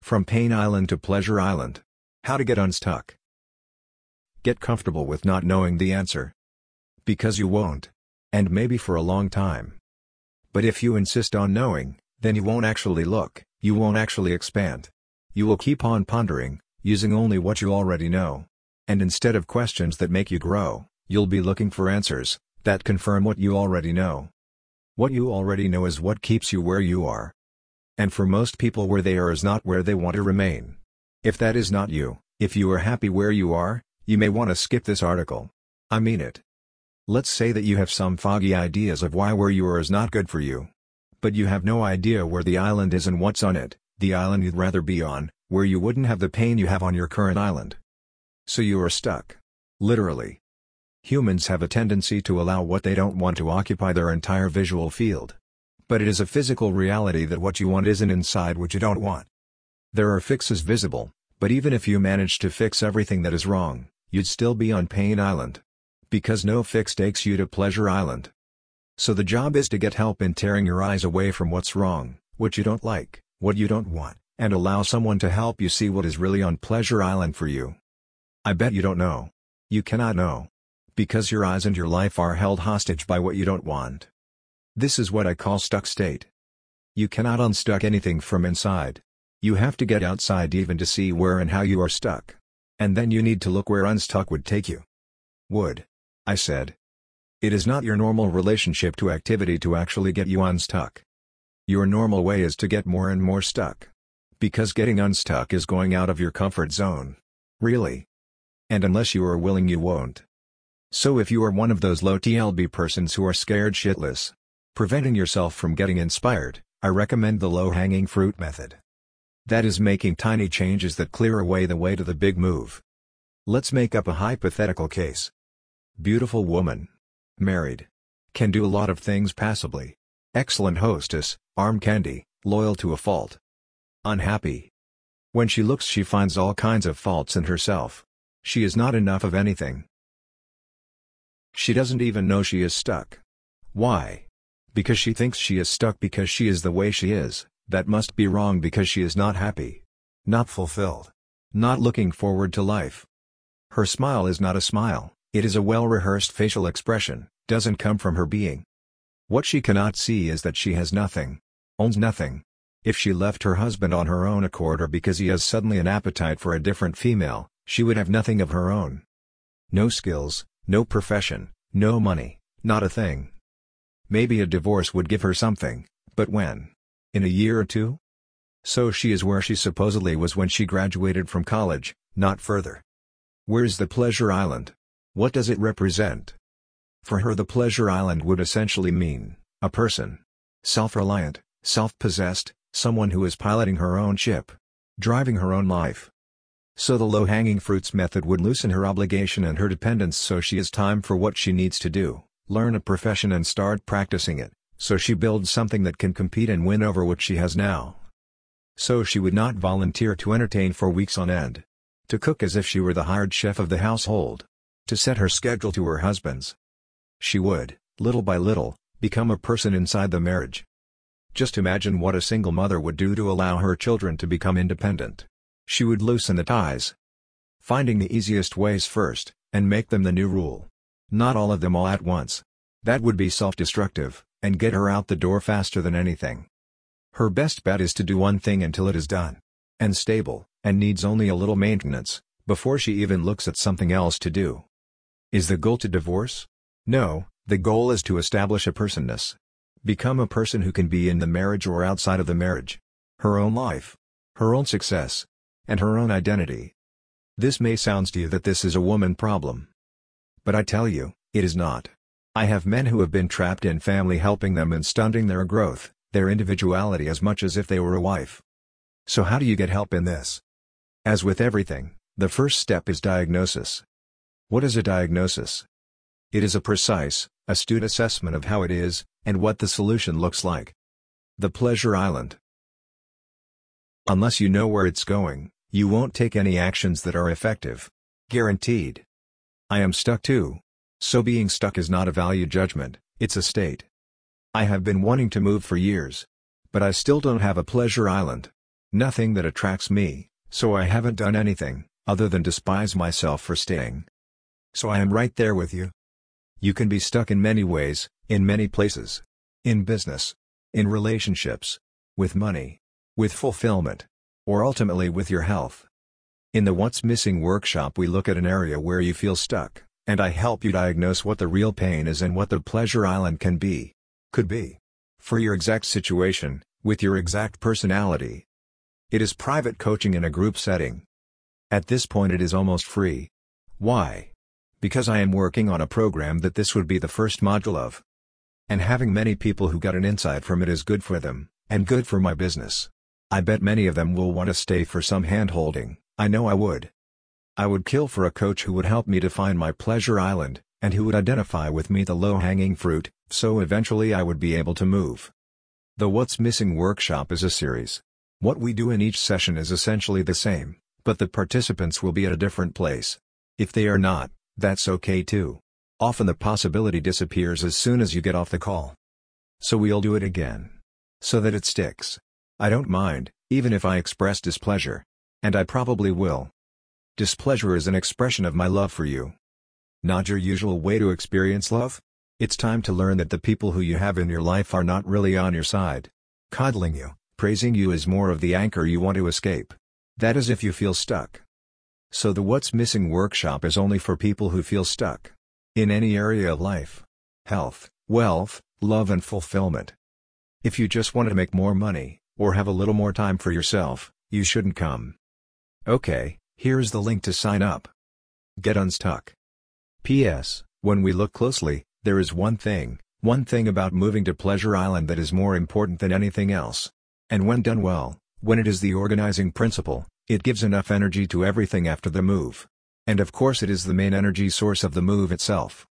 From Pain Island to Pleasure Island. How to get unstuck. Get comfortable with not knowing the answer. Because you won't. And maybe for a long time. But if you insist on knowing, then you won't actually look, you won't actually expand. You will keep on pondering, using only what you already know. And instead of questions that make you grow, you'll be looking for answers that confirm what you already know. What you already know is what keeps you where you are. And for most people, where they are is not where they want to remain. If that is not you, if you are happy where you are, you may want to skip this article. I mean it. Let's say that you have some foggy ideas of why where you are is not good for you. But you have no idea where the island is and what's on it, the island you'd rather be on, where you wouldn't have the pain you have on your current island. So you are stuck. Literally. Humans have a tendency to allow what they don't want to occupy their entire visual field. But it is a physical reality that what you want isn't inside what you don't want. There are fixes visible, but even if you manage to fix everything that is wrong, you'd still be on Pain Island. Because no fix takes you to Pleasure Island. So the job is to get help in tearing your eyes away from what's wrong, what you don't like, what you don't want, and allow someone to help you see what is really on Pleasure Island for you. I bet you don't know. You cannot know. Because your eyes and your life are held hostage by what you don't want. This is what I call stuck state. You cannot unstuck anything from inside. You have to get outside even to see where and how you are stuck. And then you need to look where unstuck would take you. Would. I said. It is not your normal relationship to activity to actually get you unstuck. Your normal way is to get more and more stuck. Because getting unstuck is going out of your comfort zone. Really. And unless you are willing, you won't. So if you are one of those low TLB persons who are scared shitless, preventing yourself from getting inspired, I recommend the low-hanging fruit method. That is making tiny changes that clear away the way to the big move. Let's make up a hypothetical case. Beautiful woman. Married. Can do a lot of things passably. Excellent hostess, arm candy, loyal to a fault. Unhappy. When she looks, she finds all kinds of faults in herself. She is not enough of anything. She doesn't even know she is stuck. Why? Because she thinks she is stuck because she is the way she is. That must be wrong because she is not happy. Not fulfilled. Not looking forward to life. Her smile is not a smile, it is a well-rehearsed facial expression, doesn't come from her being. What she cannot see is that she has nothing. Owns nothing. If she left her husband on her own accord or because he has suddenly an appetite for a different female, she would have nothing of her own. No skills, no profession, no money, not a thing. Maybe a divorce would give her something, but when? In a year or two? So she is where she supposedly was when she graduated from college, not further. Where's the Pleasure Island? What does it represent? For her, the Pleasure Island would essentially mean a person. Self-reliant, self-possessed, someone who is piloting her own ship. Driving her own life. So the low-hanging fruits method would loosen her obligation and her dependence, so she has time for what she needs to do, learn a profession and start practicing it, so she builds something that can compete and win over what she has now. So she would not volunteer to entertain for weeks on end. To cook as if she were the hired chef of the household. To set her schedule to her husband's. She would, little by little, become a person inside the marriage. Just imagine what a single mother would do to allow her children to become independent. She would loosen the ties. Finding the easiest ways first, and make them the new rule. Not all of them all at once. That would be self-destructive, and get her out the door faster than anything. Her best bet is to do one thing until it is done. And stable, and needs only a little maintenance, before she even looks at something else to do. Is the goal to divorce? No, the goal is to establish a personness. Become a person who can be in the marriage or outside of the marriage. Her own life. Her own success. And her own identity. This may sound to you that this is a woman problem. But I tell you, it is not. I have men who have been trapped in family helping them and stunting their growth, their individuality as much as if they were a wife. So how do you get help in this? As with everything, the first step is diagnosis. What is a diagnosis? It is a precise, astute assessment of how it is, and what the solution looks like. The Pleasure Island. Unless you know where it's going, you won't take any actions that are effective. Guaranteed. I am stuck too. So being stuck is not a value judgment, it's a state. I have been wanting to move for years. But I still don't have a Pleasure Island. Nothing that attracts me, so I haven't done anything, other than despise myself for staying. So I am right there with you. You can be stuck in many ways, in many places. In business. In relationships. With money. With fulfillment. Or ultimately with your health. In the What's Missing workshop we look at an area where you feel stuck, and I help you diagnose what the real pain is and what the pleasure island can be. Could be. For your exact situation, with your exact personality. It is private coaching in a group setting. At this point it is almost free. Why? Because I am working on a program that this would be the first module of. And having many people who got an insight from it is good for them, and good for my business. I bet many of them will want to stay for some hand-holding. I know I would. I would kill for a coach who would help me define my pleasure island, and who would identify with me the low-hanging fruit, so eventually I would be able to move. The What's Missing workshop is a series. What we do in each session is essentially the same, but the participants will be at a different place. If they are not, that's okay too. Often the possibility disappears as soon as you get off the call. So we'll do it again. So that it sticks. I don't mind, even if I express displeasure. And I probably will. Displeasure is an expression of my love for you. Not your usual way to experience love? It's time to learn that the people who you have in your life are not really on your side. Coddling you, praising you is more of the anchor you want to escape. That is if you feel stuck. So the What's Missing workshop is only for people who feel stuck. In any area of life. Health, wealth, love and fulfillment. If you just want to make more money, or have a little more time for yourself, you shouldn't come. Okay, here's the link to sign up. Get unstuck. P.S. When we look closely, there is one thing about moving to Pleasure Island that is more important than anything else. And when done well, when it is the organizing principle, it gives enough energy to everything after the move. And of course it is the main energy source of the move itself.